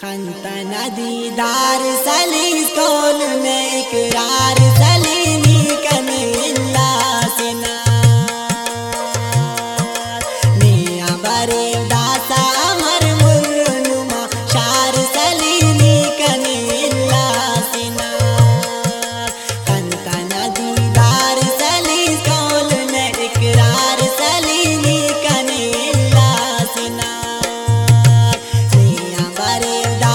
कंतना दीदार सली कौन ने इकरार सलीनी कनीला सिना मिया बरे दासा अमर मुर्नुमा शार सलीनी कनीला सिना कंतना दीदार सली कौन ने इकरार सलीनी कनीला सिना मिया बरे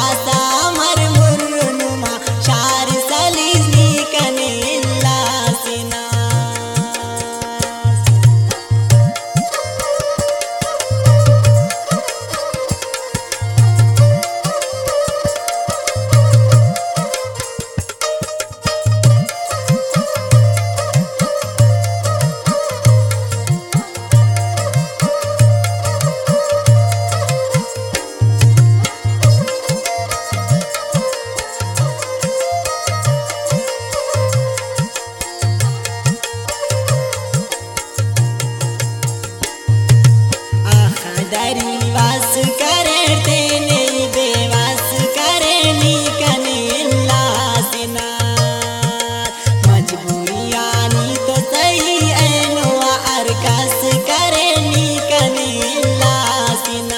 वास करे तेने बेवास करे नी कनीला सिना मजबूरियानी तो सही ऐनुआ अरकास करे नी कनीला सिना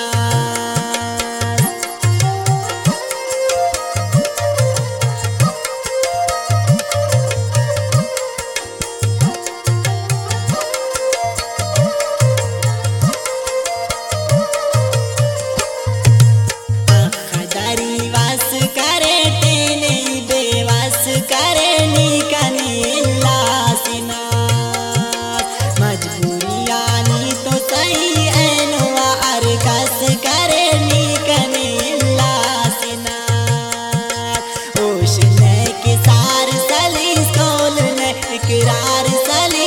वास करे तेने बेवास करे नी कनीला सिना मजबूरियानी तो सही ऐनुआ अरकास करे नी कनीला सिना ओश ने के सार सली कौल ने इकरार सली